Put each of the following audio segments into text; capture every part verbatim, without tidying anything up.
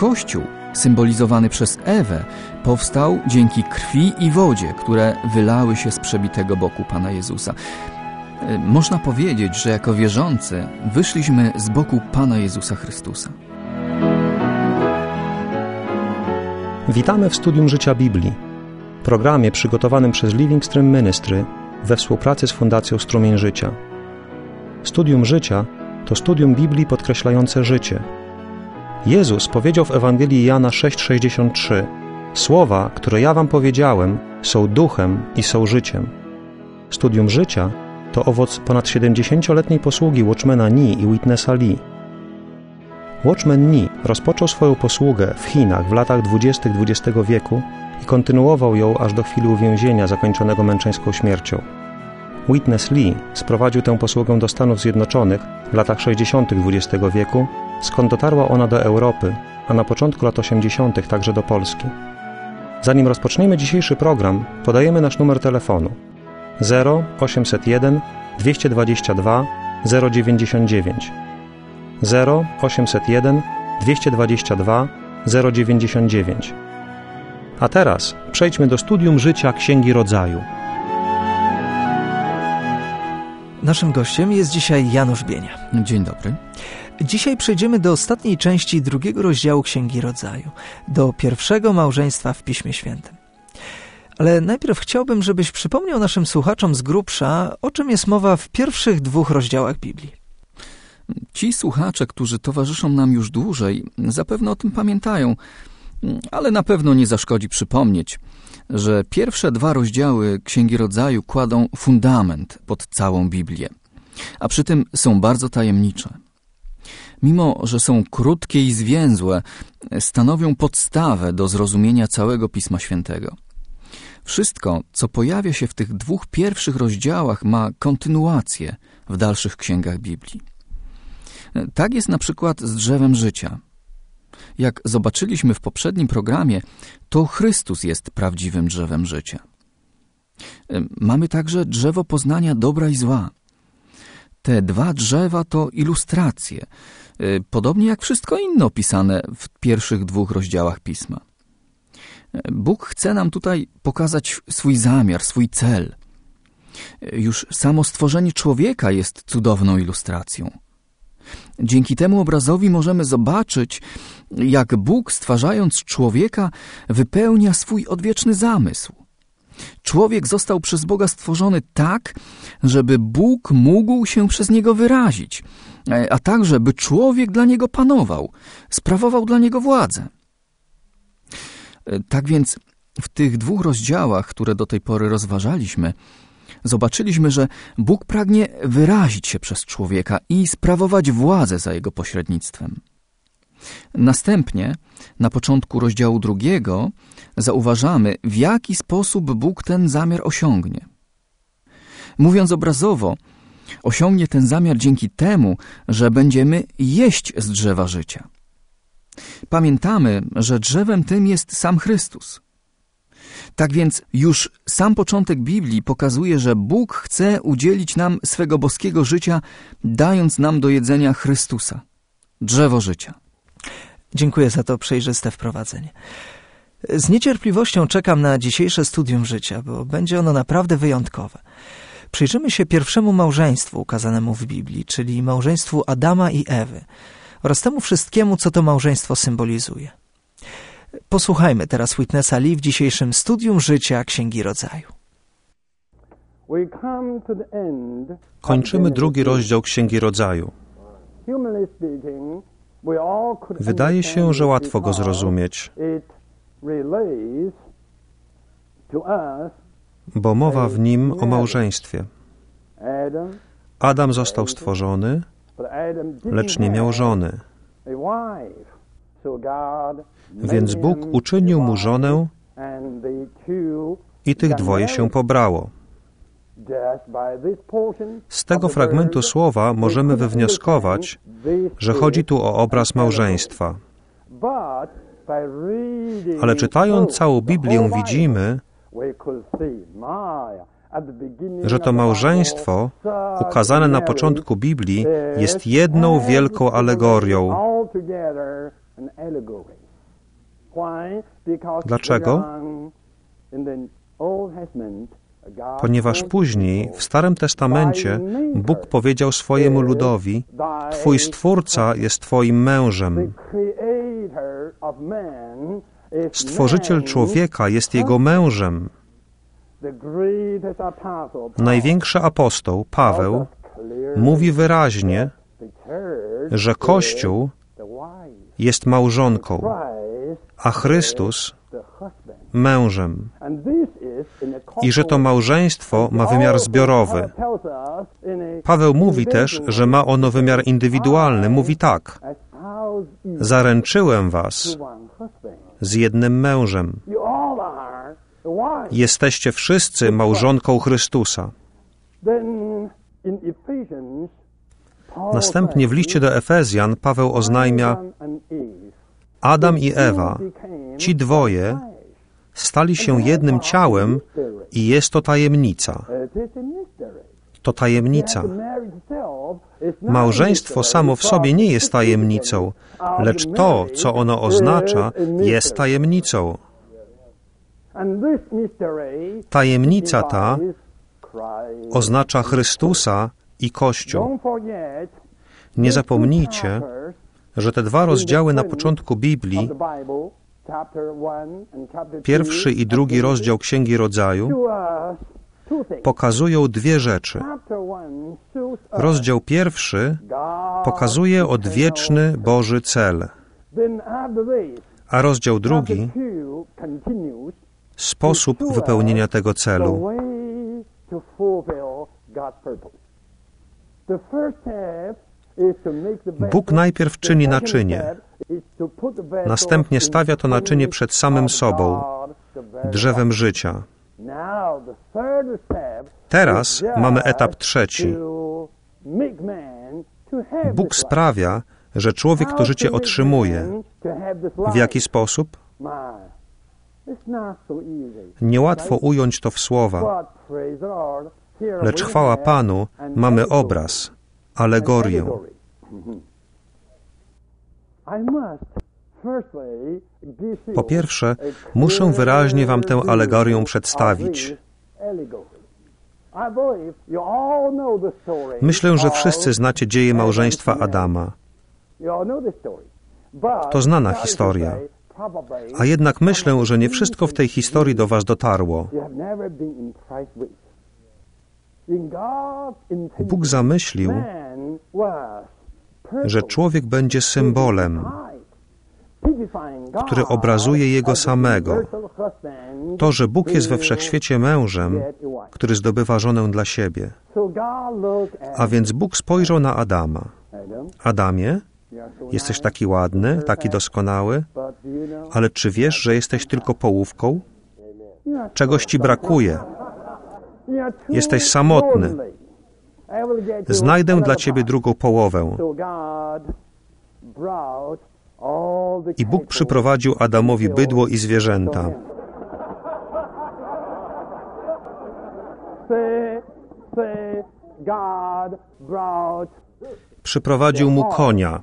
Kościół, symbolizowany przez Ewę, powstał dzięki krwi i wodzie, które wylały się z przebitego boku Pana Jezusa. Można powiedzieć, że jako wierzący wyszliśmy z boku Pana Jezusa Chrystusa. Witamy w Studium Życia Biblii, programie przygotowanym przez Living Stream Ministry we współpracy z Fundacją Strumień Życia. Studium Życia to studium Biblii podkreślające życie. Jezus powiedział w Ewangelii Jana sześć sześćdziesiąt trzy: Słowa, które ja wam powiedziałem, są duchem i są życiem. Studium Życia to owoc ponad siedemdziesięcioletniej posługi Watchmana Nee i Witnessa Lee. Watchman Nee rozpoczął swoją posługę w Chinach w latach dwudziestych dwudziestego wieku i kontynuował ją aż do chwili uwięzienia zakończonego męczeńską śmiercią. Witness Lee sprowadził tę posługę do Stanów Zjednoczonych w latach sześćdziesiątych dwudziestego wieku, skąd dotarła ona do Europy, a na początku lat osiemdziesiątych także do Polski. Zanim rozpoczniemy dzisiejszy program, podajemy nasz numer telefonu zero osiemset jeden dwieście dwadzieścia dwa zero dziewięćdziesiąt dziewięć zero osiemset jeden dwieście dwadzieścia dwa zero dziewięćdziesiąt dziewięć. A teraz przejdźmy do studium życia Księgi Rodzaju. Naszym gościem jest dzisiaj Janusz Bienia. Dzień dobry. Dzisiaj przejdziemy do ostatniej części drugiego rozdziału Księgi Rodzaju, do pierwszego małżeństwa w Piśmie Świętym. Ale najpierw chciałbym, żebyś przypomniał naszym słuchaczom z grubsza, o czym jest mowa w pierwszych dwóch rozdziałach Biblii. Ci słuchacze, którzy towarzyszą nam już dłużej, zapewne o tym pamiętają, ale na pewno nie zaszkodzi przypomnieć, że pierwsze dwa rozdziały Księgi Rodzaju kładą fundament pod całą Biblię, a przy tym są bardzo tajemnicze. Mimo że są krótkie i zwięzłe, stanowią podstawę do zrozumienia całego Pisma Świętego. Wszystko, co pojawia się w tych dwóch pierwszych rozdziałach, ma kontynuację w dalszych księgach Biblii. Tak jest na przykład z drzewem życia. Jak zobaczyliśmy w poprzednim programie, to Chrystus jest prawdziwym drzewem życia. Mamy także drzewo poznania dobra i zła. Te dwa drzewa to ilustracje, podobnie jak wszystko inne opisane w pierwszych dwóch rozdziałach Pisma. Bóg chce nam tutaj pokazać swój zamiar, swój cel. Już samo stworzenie człowieka jest cudowną ilustracją. Dzięki temu obrazowi możemy zobaczyć, jak Bóg, stwarzając człowieka, wypełnia swój odwieczny zamysł. Człowiek został przez Boga stworzony tak, żeby Bóg mógł się przez niego wyrazić, a także, by człowiek dla niego panował, sprawował dla niego władzę. Tak więc w tych dwóch rozdziałach, które do tej pory rozważaliśmy, zobaczyliśmy, że Bóg pragnie wyrazić się przez człowieka i sprawować władzę za jego pośrednictwem. Następnie, na początku rozdziału drugiego, zauważamy, w jaki sposób Bóg ten zamiar osiągnie. Mówiąc obrazowo, osiągnie ten zamiar dzięki temu, że będziemy jeść z drzewa życia. Pamiętamy, że drzewem tym jest sam Chrystus. Tak więc już sam początek Biblii pokazuje, że Bóg chce udzielić nam swego boskiego życia, dając nam do jedzenia Chrystusa, drzewo życia. Dziękuję za to przejrzyste wprowadzenie. Z niecierpliwością czekam na dzisiejsze studium życia, bo będzie ono naprawdę wyjątkowe. Przyjrzymy się pierwszemu małżeństwu ukazanemu w Biblii, czyli małżeństwu Adama i Ewy, oraz temu wszystkiemu, co to małżeństwo symbolizuje. Posłuchajmy teraz Witnessa Lee w dzisiejszym studium życia Księgi Rodzaju. Kończymy drugi rozdział Księgi Rodzaju. Wydaje się, że łatwo go zrozumieć, bo mowa w nim o małżeństwie. Adam został stworzony, lecz nie miał żony. Więc Bóg uczynił mu żonę i tych dwoje się pobrało. Z tego fragmentu słowa możemy wywnioskować, że chodzi tu o obraz małżeństwa. Ale czytając całą Biblię widzimy, że to małżeństwo, ukazane na początku Biblii, jest jedną wielką alegorią. Dlaczego? Ponieważ później, w Starym Testamencie, Bóg powiedział swojemu ludowi: Twój Stwórca jest Twoim mężem. Stworzyciel człowieka jest jego mężem. Największy apostoł, Paweł, mówi wyraźnie, że Kościół jest małżonką, a Chrystus mężem. I że to małżeństwo ma wymiar zbiorowy. Paweł mówi też, że ma ono wymiar indywidualny. Mówi tak: zaręczyłem was z jednym mężem. Jesteście wszyscy małżonką Chrystusa. Następnie w liście do Efezjan Paweł oznajmia: Adam i Ewa, ci dwoje, stali się jednym ciałem i jest to tajemnica. To tajemnica. Małżeństwo samo w sobie nie jest tajemnicą, lecz to, co ono oznacza, jest tajemnicą. Tajemnica ta oznacza Chrystusa i Kościół. Nie zapomnijcie, że te dwa rozdziały na początku Biblii, pierwszy i drugi rozdział Księgi Rodzaju, pokazują dwie rzeczy. Rozdział pierwszy pokazuje odwieczny Boży cel, a rozdział drugi sposób wypełnienia tego celu. Bóg najpierw czyni naczynie, następnie stawia to naczynie przed samym sobą, drzewem życia. Teraz mamy etap trzeci. Bóg sprawia, że człowiek to życie otrzymuje. W jaki sposób? Niełatwo ująć to w słowa, lecz chwała Panu, mamy obraz, alegorię. Po pierwsze, muszę wyraźnie wam tę alegorię przedstawić. Myślę, że wszyscy znacie dzieje małżeństwa Adama. To znana historia. A jednak myślę, że nie wszystko w tej historii do was dotarło. Bóg zamyślił, że człowiek będzie symbolem, który obrazuje Jego samego. To, że Bóg jest we wszechświecie mężem, który zdobywa żonę dla siebie. A więc Bóg spojrzał na Adama. Adamie, jesteś taki ładny, taki doskonały, ale czy wiesz, że jesteś tylko połówką? Czegoś ci brakuje. Jesteś samotny. Znajdę dla ciebie drugą połowę. I Bóg przyprowadził Adamowi bydło i zwierzęta. Przyprowadził mu konia.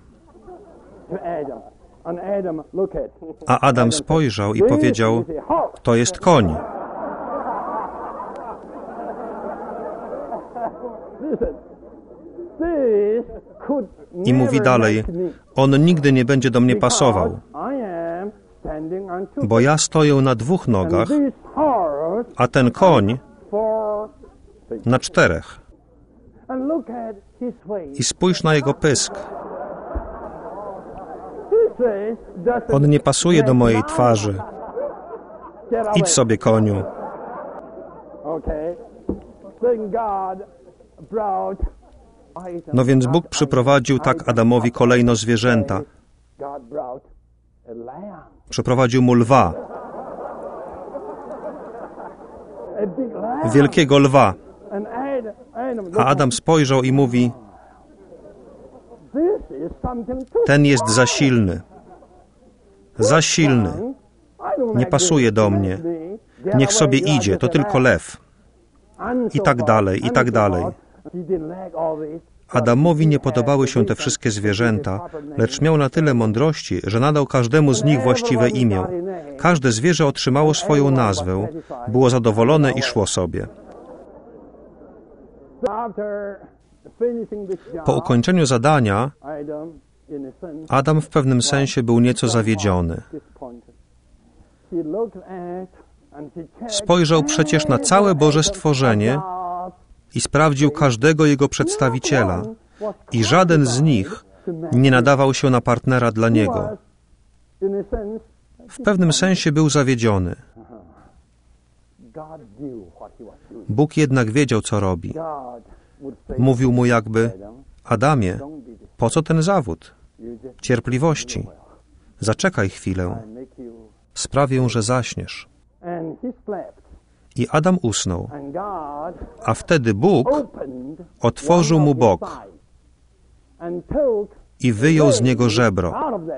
A Adam spojrzał i powiedział: to jest koń. I mówi dalej: on nigdy nie będzie do mnie pasował, bo ja stoję na dwóch nogach, a ten koń na czterech. I spójrz na jego pysk. On nie pasuje do mojej twarzy. Idź sobie, koniu. No więc Bóg przyprowadził tak Adamowi kolejno zwierzęta. Przyprowadził mu lwa. Wielkiego lwa. A Adam spojrzał i mówi: ten jest za silny. Za silny. Nie pasuje do mnie. Niech sobie idzie, to tylko lew. I tak dalej, i tak dalej. Adamowi nie podobały się te wszystkie zwierzęta, lecz miał na tyle mądrości, że nadał każdemu z nich właściwe imię. Każde zwierzę otrzymało swoją nazwę, było zadowolone i szło sobie. Po ukończeniu zadania Adam w pewnym sensie był nieco zawiedziony. Spojrzał przecież na całe Boże stworzenie i sprawdził każdego jego przedstawiciela i żaden z nich nie nadawał się na partnera dla niego. W pewnym sensie był zawiedziony. Bóg jednak wiedział, co robi. Mówił mu jakby: Adamie, po co ten zawód? Cierpliwości. Zaczekaj chwilę. Sprawię, że zaśniesz. I Adam usnął. A wtedy Bóg otworzył mu bok i wyjął z niego żebro.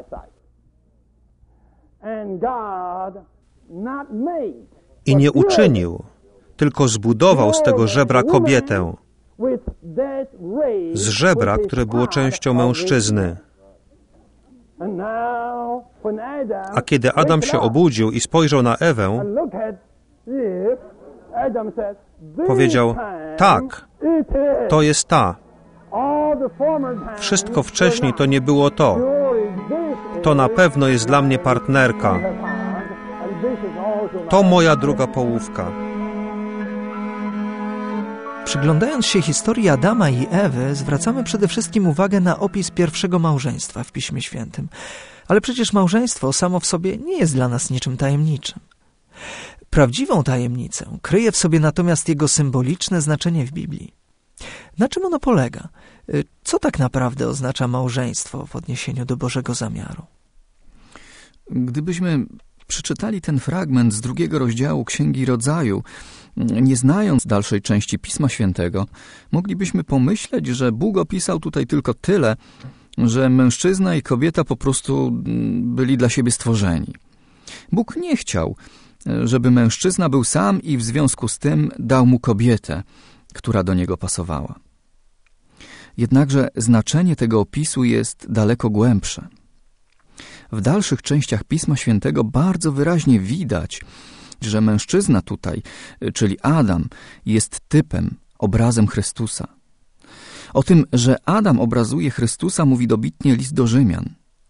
I nie uczynił, tylko zbudował z tego żebra kobietę, z żebra, które było częścią mężczyzny. A kiedy Adam się obudził i spojrzał na Ewę, powiedział: tak, to jest ta. Wszystko wcześniej to nie było to. To na pewno jest dla mnie partnerka. To moja druga połówka. Przyglądając się historii Adama i Ewy, zwracamy przede wszystkim uwagę na opis pierwszego małżeństwa w Piśmie Świętym. Ale przecież małżeństwo samo w sobie nie jest dla nas niczym tajemniczym. Prawdziwą tajemnicę kryje w sobie natomiast jego symboliczne znaczenie w Biblii. Na czym ono polega? Co tak naprawdę oznacza małżeństwo w odniesieniu do Bożego zamiaru? Gdybyśmy przeczytali ten fragment z drugiego rozdziału Księgi Rodzaju, nie znając dalszej części Pisma Świętego, moglibyśmy pomyśleć, że Bóg opisał tutaj tylko tyle, że mężczyzna i kobieta po prostu byli dla siebie stworzeni. Bóg nie chciał, żeby mężczyzna był sam i w związku z tym dał mu kobietę, która do niego pasowała. Jednakże znaczenie tego opisu jest daleko głębsze. W dalszych częściach Pisma Świętego bardzo wyraźnie widać, że mężczyzna tutaj, czyli Adam, jest typem, obrazem Chrystusa. O tym, że Adam obrazuje Chrystusa, mówi dobitnie list do Rzymian.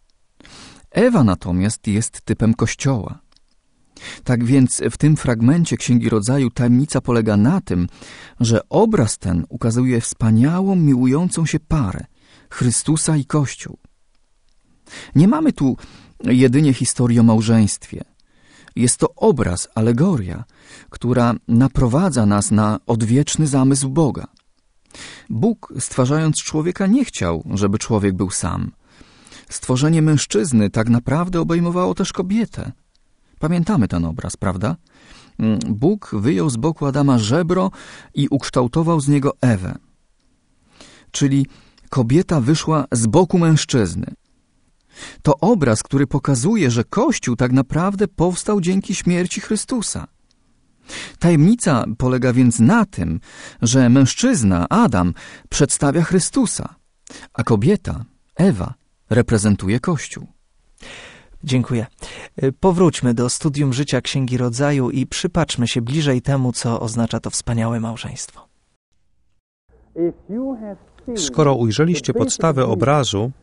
Ewa natomiast jest typem Kościoła. Tak więc w tym fragmencie Księgi Rodzaju tajemnica polega na tym, że obraz ten ukazuje wspaniałą, miłującą się parę, Chrystusa i Kościół. Nie mamy tu jedynie historii o małżeństwie. Jest to obraz, alegoria, która naprowadza nas na odwieczny zamysł Boga. Bóg, stwarzając człowieka, nie chciał, żeby człowiek był sam. Stworzenie mężczyzny tak naprawdę obejmowało też kobietę. Pamiętamy ten obraz, prawda? Bóg wyjął z boku Adama żebro i ukształtował z niego Ewę. Czyli kobieta wyszła z boku mężczyzny. To obraz, który pokazuje, że Kościół tak naprawdę powstał dzięki śmierci Chrystusa. Tajemnica polega więc na tym, że mężczyzna, Adam, przedstawia Chrystusa, a kobieta, Ewa, reprezentuje Kościół. Dziękuję. Powróćmy do studium życia Księgi Rodzaju i przypatrzmy się bliżej temu, co oznacza to wspaniałe małżeństwo. Skoro ujrzeliście podstawę obrazu,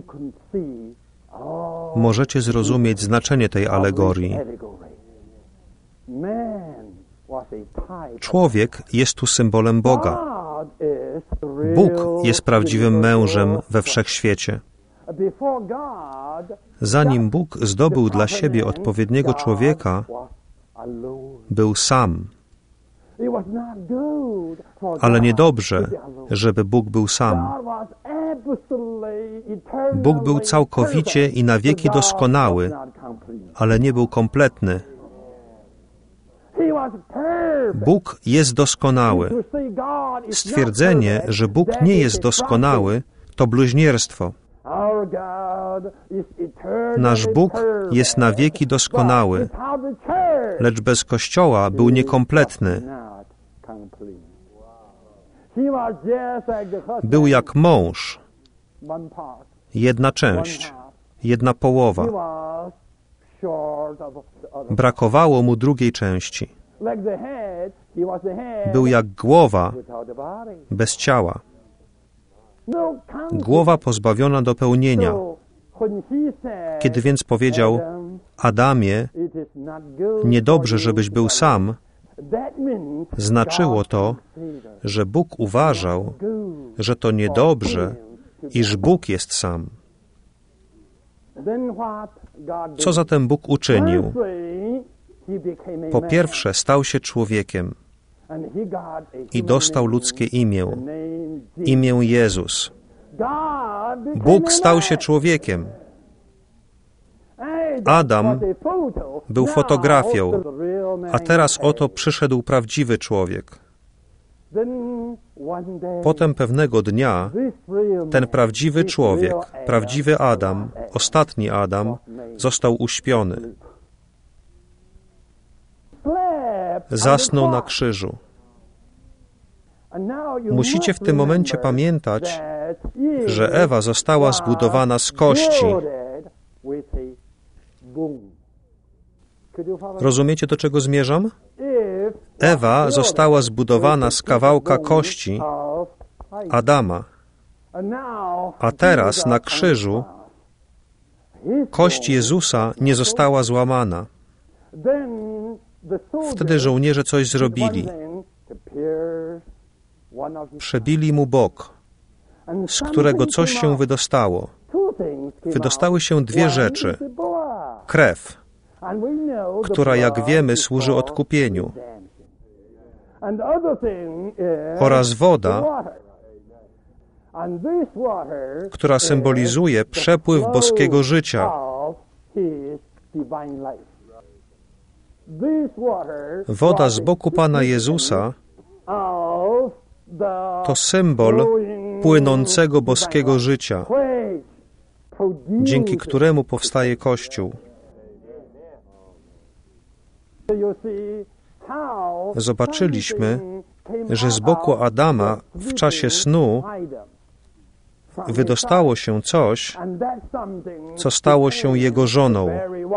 możecie zrozumieć znaczenie tej alegorii. Człowiek jest tu symbolem Boga. Bóg jest prawdziwym mężem we wszechświecie. Zanim Bóg zdobył dla siebie odpowiedniego człowieka, był sam. Ale niedobrze, żeby Bóg był sam. Bóg był całkowicie i na wieki doskonały, ale nie był kompletny. Bóg jest doskonały. Stwierdzenie, że Bóg nie jest doskonały, to bluźnierstwo. Nasz Bóg jest na wieki doskonały, lecz bez Kościoła był niekompletny. Był jak mąż, jedna część, jedna połowa. Brakowało mu drugiej części. Był jak głowa bez ciała. Głowa pozbawiona dopełnienia. Kiedy więc powiedział: Adamie, niedobrze, żebyś był sam, znaczyło to, że Bóg uważał, że to niedobrze, iż Bóg jest sam. Co zatem Bóg uczynił? Po pierwsze, stał się człowiekiem i dostał ludzkie imię, imię Jezus. Bóg stał się człowiekiem. Adam był fotografią, a teraz oto przyszedł prawdziwy człowiek. Potem pewnego dnia ten prawdziwy człowiek, prawdziwy Adam, ostatni Adam, został uśpiony. Zasnął na krzyżu. Musicie w tym momencie pamiętać, że Ewa została zbudowana z kości. Rozumiecie, do czego zmierzam? Ewa została zbudowana z kawałka kości Adama, a teraz na krzyżu kość Jezusa nie została złamana. Wtedy żołnierze coś zrobili. Przebili mu bok, z którego coś się wydostało. Wydostały się dwie rzeczy. Krew, która, jak wiemy, służy odkupieniu, oraz woda, która symbolizuje przepływ boskiego życia. Woda z boku Pana Jezusa to symbol płynącego boskiego życia, dzięki któremu powstaje Kościół. Zobaczyliśmy, że z boku Adama w czasie snu wydostało się coś, co stało się jego żoną.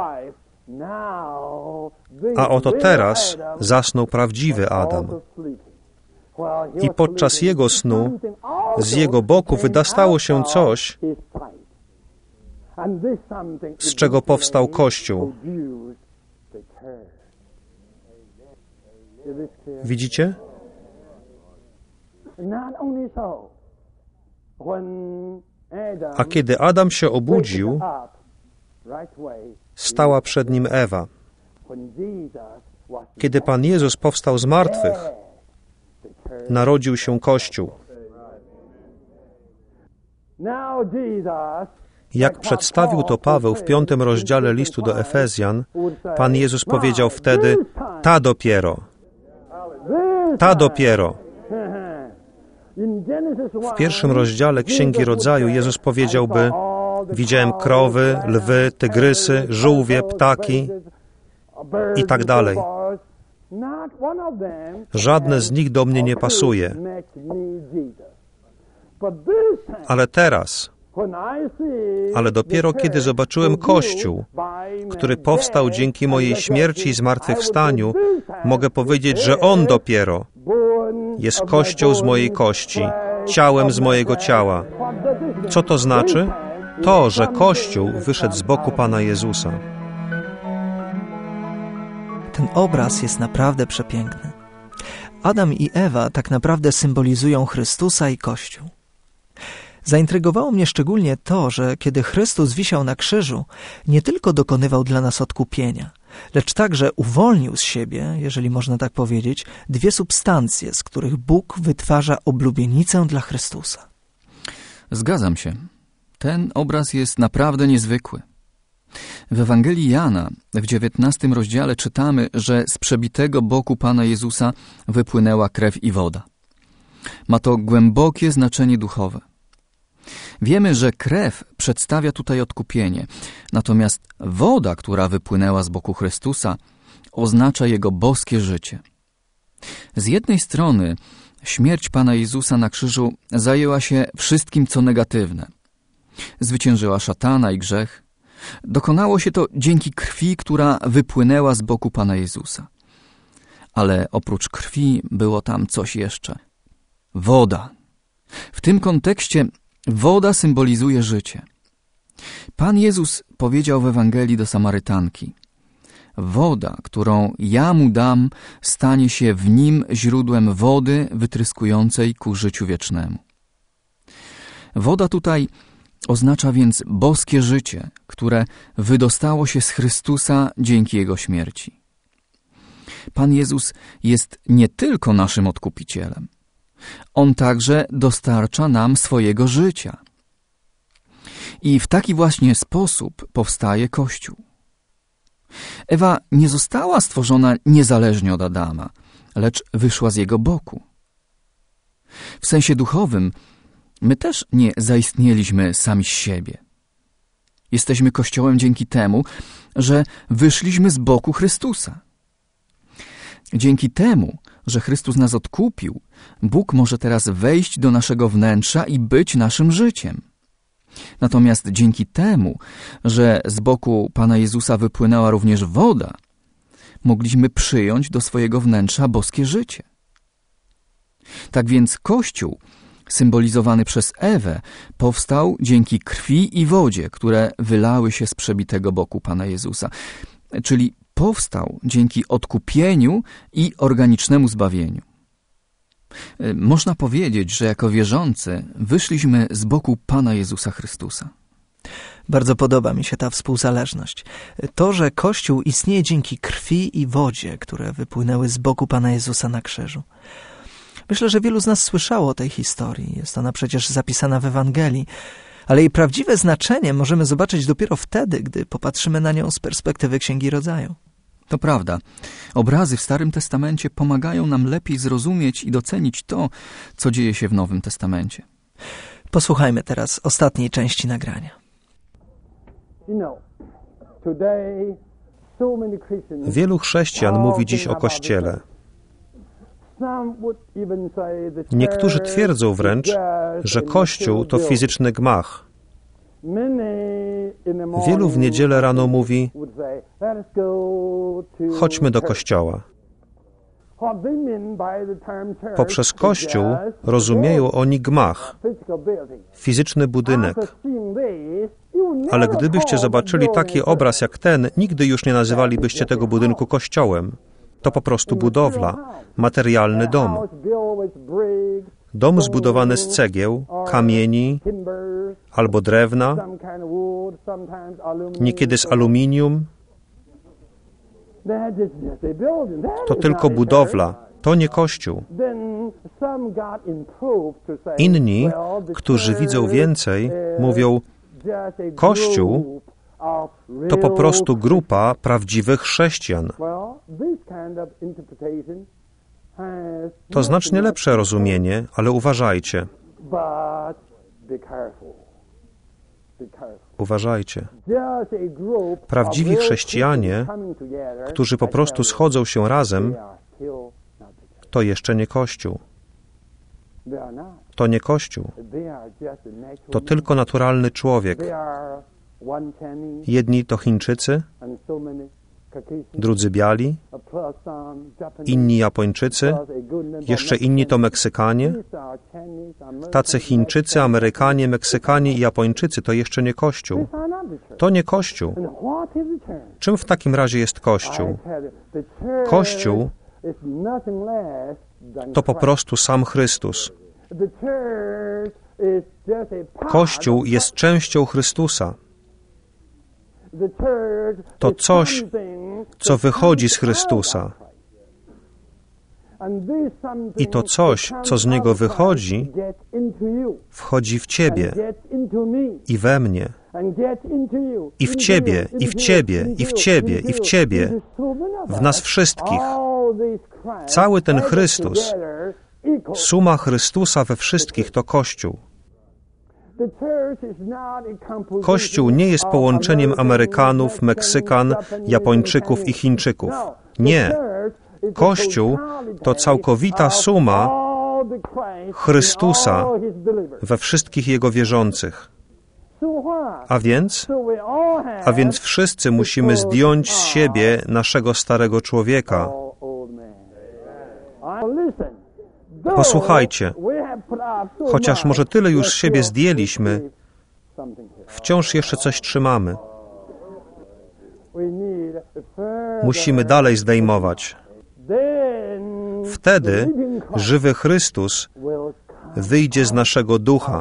A oto teraz zasnął prawdziwy Adam. I podczas jego snu z jego boku wydostało się coś, z czego powstał Kościół. Widzicie? A kiedy Adam się obudził, stała przed nim Ewa. Kiedy Pan Jezus powstał z martwych, narodził się Kościół. Jak przedstawił to Paweł w piątym rozdziale listu do Efezjan, Pan Jezus powiedział wtedy: ta dopiero, ta dopiero. W pierwszym rozdziale Księgi Rodzaju Jezus powiedziałby: widziałem krowy, lwy, tygrysy, żółwie, ptaki i tak dalej. Żadne z nich do mnie nie pasuje. Ale teraz, ale dopiero kiedy zobaczyłem Kościół, który powstał dzięki mojej śmierci i zmartwychwstaniu, mogę powiedzieć, że On dopiero jest kością z mojej kości, ciałem z mojego ciała. Co to znaczy? To, że Kościół wyszedł z boku Pana Jezusa. Ten obraz jest naprawdę przepiękny. Adam i Ewa tak naprawdę symbolizują Chrystusa i Kościół. Zaintrygowało mnie szczególnie to, że kiedy Chrystus wisiał na krzyżu, nie tylko dokonywał dla nas odkupienia, lecz także uwolnił z siebie, jeżeli można tak powiedzieć, dwie substancje, z których Bóg wytwarza oblubienicę dla Chrystusa. Zgadzam się. Ten obraz jest naprawdę niezwykły. W Ewangelii Jana w dziewiętnastym rozdziale czytamy, że z przebitego boku Pana Jezusa wypłynęła krew i woda. Ma to głębokie znaczenie duchowe. Wiemy, że krew przedstawia tutaj odkupienie, natomiast woda, która wypłynęła z boku Chrystusa, oznacza Jego boskie życie. Z jednej strony śmierć Pana Jezusa na krzyżu zajęła się wszystkim, co negatywne. Zwyciężyła szatana i grzech. Dokonało się to dzięki krwi, która wypłynęła z boku Pana Jezusa. Ale oprócz krwi było tam coś jeszcze. Woda. W tym kontekście woda symbolizuje życie. Pan Jezus powiedział w Ewangelii do Samarytanki: woda, którą ja mu dam, stanie się w nim źródłem wody wytryskującej ku życiu wiecznemu. Woda tutaj oznacza więc boskie życie, które wydostało się z Chrystusa dzięki Jego śmierci. Pan Jezus jest nie tylko naszym Odkupicielem. On także dostarcza nam swojego życia. I w taki właśnie sposób powstaje Kościół. Ewa nie została stworzona niezależnie od Adama, lecz wyszła z jego boku. W sensie duchowym my też nie zaistnieliśmy sami z siebie. Jesteśmy Kościołem dzięki temu, że wyszliśmy z boku Chrystusa. Dzięki temu, że Chrystus nas odkupił, Bóg może teraz wejść do naszego wnętrza i być naszym życiem. Natomiast dzięki temu, że z boku Pana Jezusa wypłynęła również woda, mogliśmy przyjąć do swojego wnętrza boskie życie. Tak więc Kościół, symbolizowany przez Ewę, powstał dzięki krwi i wodzie, które wylały się z przebitego boku Pana Jezusa, czyli powstał dzięki odkupieniu i organicznemu zbawieniu. Można powiedzieć, że jako wierzący wyszliśmy z boku Pana Jezusa Chrystusa. Bardzo podoba mi się ta współzależność. To, że Kościół istnieje dzięki krwi i wodzie, które wypłynęły z boku Pana Jezusa na krzyżu. Myślę, że wielu z nas słyszało o tej historii. Jest ona przecież zapisana w Ewangelii, ale jej prawdziwe znaczenie możemy zobaczyć dopiero wtedy, gdy popatrzymy na nią z perspektywy Księgi Rodzaju. To prawda. Obrazy w Starym Testamencie pomagają nam lepiej zrozumieć i docenić to, co dzieje się w Nowym Testamencie. Posłuchajmy teraz ostatniej części nagrania. Wielu chrześcijan mówi dziś o Kościele. Niektórzy twierdzą wręcz, że Kościół to fizyczny gmach. Wielu w niedzielę rano mówi: chodźmy do kościoła. Poprzez Kościół rozumieją oni gmach, fizyczny budynek. Ale gdybyście zobaczyli taki obraz jak ten, nigdy już nie nazywalibyście tego budynku kościołem. To po prostu budowla, materialny dom. Dom zbudowany z cegieł, kamieni albo drewna, niekiedy z aluminium. To tylko budowla, to nie Kościół. Inni, którzy widzą więcej, mówią: Kościół to po prostu grupa prawdziwych chrześcijan. To znacznie lepsze rozumienie, ale uważajcie. Uważajcie. Prawdziwi chrześcijanie, którzy po prostu schodzą się razem, to jeszcze nie Kościół. To nie Kościół. To tylko naturalny człowiek. Jedni to Chińczycy, drudzy biali, inni Japończycy, jeszcze inni to Meksykanie. Tacy Chińczycy, Amerykanie, Meksykanie i Japończycy to jeszcze nie Kościół. To nie Kościół. Czym w takim razie jest Kościół? Kościół to po prostu sam Chrystus. Kościół jest częścią Chrystusa. To coś, co wychodzi z Chrystusa. I to coś, co z Niego wychodzi, wchodzi w Ciebie i we mnie. I w Ciebie, i w Ciebie, i w Ciebie, i w Ciebie. W nas wszystkich. Cały ten Chrystus, suma Chrystusa we wszystkich to Kościół. Kościół nie jest połączeniem Amerykanów, Meksykan, Japończyków i Chińczyków. Nie. Kościół to całkowita suma Chrystusa we wszystkich Jego wierzących. A więc, a więc wszyscy musimy zdjąć z siebie naszego starego człowieka. Posłuchajcie, chociaż może tyle już z siebie zdjęliśmy, wciąż jeszcze coś trzymamy. Musimy dalej zdejmować. Wtedy żywy Chrystus wyjdzie z naszego ducha.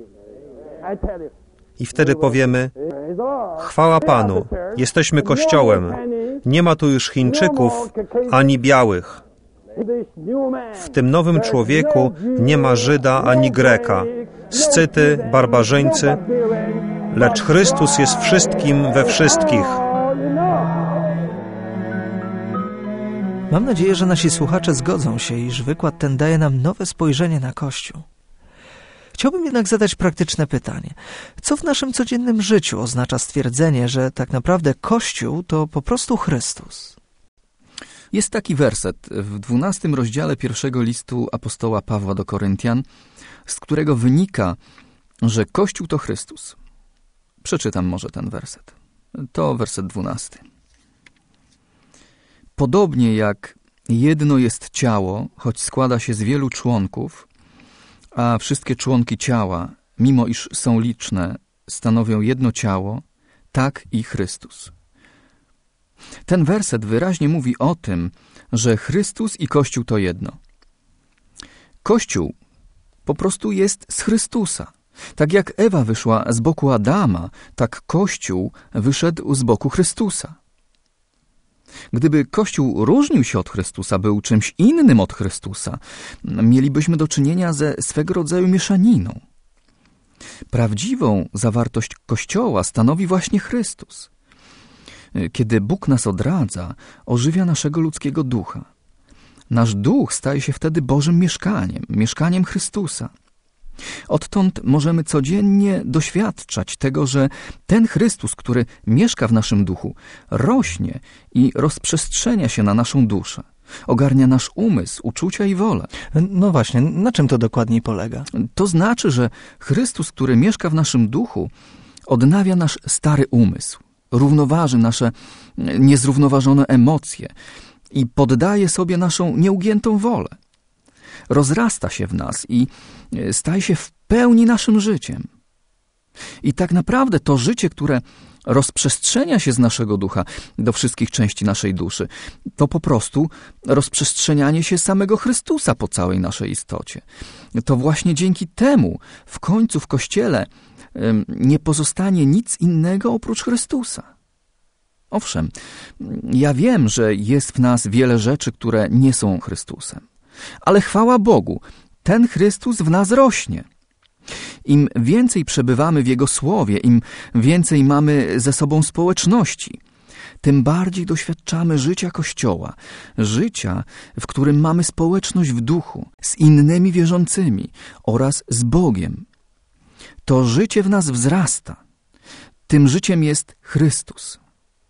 I wtedy powiemy: chwała Panu, jesteśmy Kościołem. Nie ma tu już Chińczyków ani białych. W tym nowym człowieku nie ma Żyda ani Greka, Scyty, barbarzyńcy, lecz Chrystus jest wszystkim we wszystkich. Mam nadzieję, że nasi słuchacze zgodzą się, iż wykład ten daje nam nowe spojrzenie na Kościół. Chciałbym jednak zadać praktyczne pytanie. Co w naszym codziennym życiu oznacza stwierdzenie, że tak naprawdę Kościół to po prostu Chrystus? Jest taki werset w dwunastym rozdziale pierwszego listu apostoła Pawła do Koryntian, z którego wynika, że Kościół to Chrystus. Przeczytam może ten werset. To werset dwunasty. Podobnie jak jedno jest ciało, choć składa się z wielu członków, a wszystkie członki ciała, mimo iż są liczne, stanowią jedno ciało, tak i Chrystus. Ten werset wyraźnie mówi o tym, że Chrystus i Kościół to jedno. Kościół po prostu jest z Chrystusa. Tak jak Ewa wyszła z boku Adama, tak Kościół wyszedł z boku Chrystusa. Gdyby Kościół różnił się od Chrystusa, był czymś innym od Chrystusa, mielibyśmy do czynienia ze swego rodzaju mieszaniną. Prawdziwą zawartość Kościoła stanowi właśnie Chrystus. Kiedy Bóg nas odradza, ożywia naszego ludzkiego ducha. Nasz duch staje się wtedy Bożym mieszkaniem, mieszkaniem Chrystusa. Odtąd możemy codziennie doświadczać tego, że ten Chrystus, który mieszka w naszym duchu, rośnie i rozprzestrzenia się na naszą duszę. Ogarnia nasz umysł, uczucia i wolę. No właśnie, na czym to dokładniej polega? To znaczy, że Chrystus, który mieszka w naszym duchu, odnawia nasz stary umysł, równoważy nasze niezrównoważone emocje i poddaje sobie naszą nieugiętą wolę. Rozrasta się w nas i staje się w pełni naszym życiem. I tak naprawdę to życie, które rozprzestrzenia się z naszego ducha do wszystkich części naszej duszy, to po prostu rozprzestrzenianie się samego Chrystusa po całej naszej istocie. To właśnie dzięki temu w końcu w Kościele nie pozostanie nic innego oprócz Chrystusa. Owszem, ja wiem, że jest w nas wiele rzeczy, które nie są Chrystusem. Ale chwała Bogu, ten Chrystus w nas rośnie. Im więcej przebywamy w Jego Słowie, im więcej mamy ze sobą społeczności, tym bardziej doświadczamy życia Kościoła, życia, w którym mamy społeczność w duchu, z innymi wierzącymi oraz z Bogiem. To życie w nas wzrasta. Tym życiem jest Chrystus.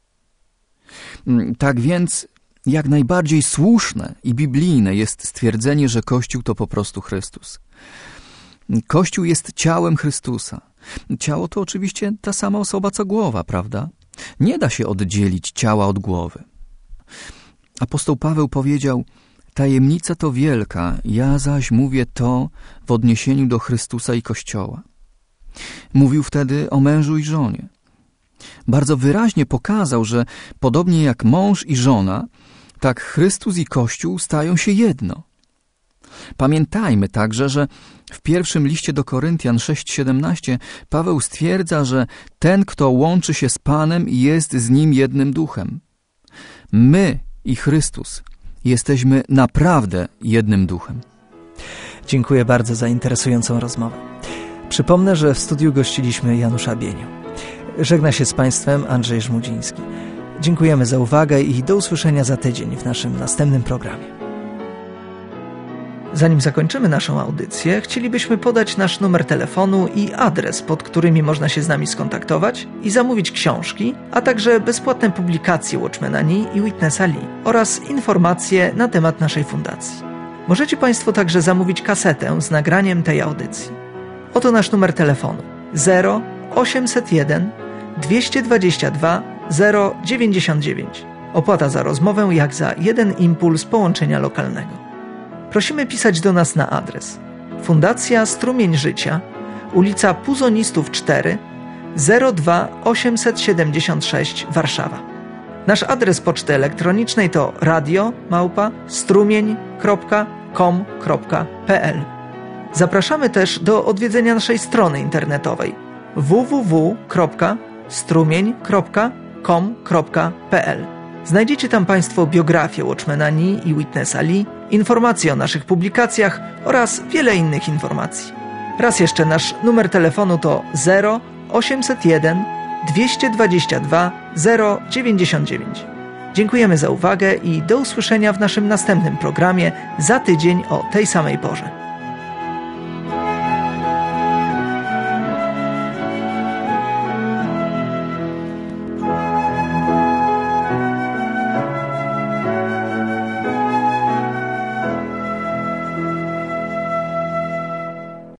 Tak więc jak najbardziej słuszne i biblijne jest stwierdzenie, że Kościół to po prostu Chrystus. Kościół jest ciałem Chrystusa. Ciało to oczywiście ta sama osoba co głowa, prawda? Nie da się oddzielić ciała od głowy. Apostoł Paweł powiedział: tajemnica to wielka, ja zaś mówię to w odniesieniu do Chrystusa i Kościoła. Mówił wtedy o mężu i żonie. Bardzo wyraźnie pokazał, że podobnie jak mąż i żona, tak Chrystus i Kościół stają się jedno. Pamiętajmy także, że w pierwszym liście do Koryntian sześć siedemnaście Paweł stwierdza, że ten, kto łączy się z Panem, jest z Nim jednym duchem. My i Chrystus jesteśmy naprawdę jednym duchem. Dziękuję bardzo za interesującą rozmowę. Przypomnę, że w studiu gościliśmy Janusza Bienię. Żegna się z Państwem Andrzej Żmudziński. Dziękujemy za uwagę i do usłyszenia za tydzień w naszym następnym programie. Zanim zakończymy naszą audycję, chcielibyśmy podać nasz numer telefonu i adres, pod którymi można się z nami skontaktować i zamówić książki, a także bezpłatne publikacje Watchmana Nee i Witnessa Lee oraz informacje na temat naszej fundacji. Możecie Państwo także zamówić kasetę z nagraniem tej audycji. Oto nasz numer telefonu: zero osiemset jeden dwieście dwadzieścia dwa zero dziewięćdziesiąt dziewięć. Opłata za rozmowę jak za jeden impuls połączenia lokalnego. Prosimy pisać do nas na adres: Fundacja Strumień Życia, ulica Puzonistów cztery, zero dwa osiemset siedemdziesiąt sześć, Warszawa. Nasz adres poczty elektronicznej to radio małpa strumień kropka com kropka p l. Zapraszamy też do odwiedzenia naszej strony internetowej w w w kropka strumień kropka com kropka p l. Znajdziecie tam Państwo biografię Watchmana Nee i Witnessa Lee, informacje o naszych publikacjach oraz wiele innych informacji. Raz jeszcze nasz numer telefonu to zero osiemset jeden dwieście dwadzieścia dwa zero dziewięćdziesiąt dziewięć. Dziękujemy za uwagę i do usłyszenia w naszym następnym programie za tydzień o tej samej porze.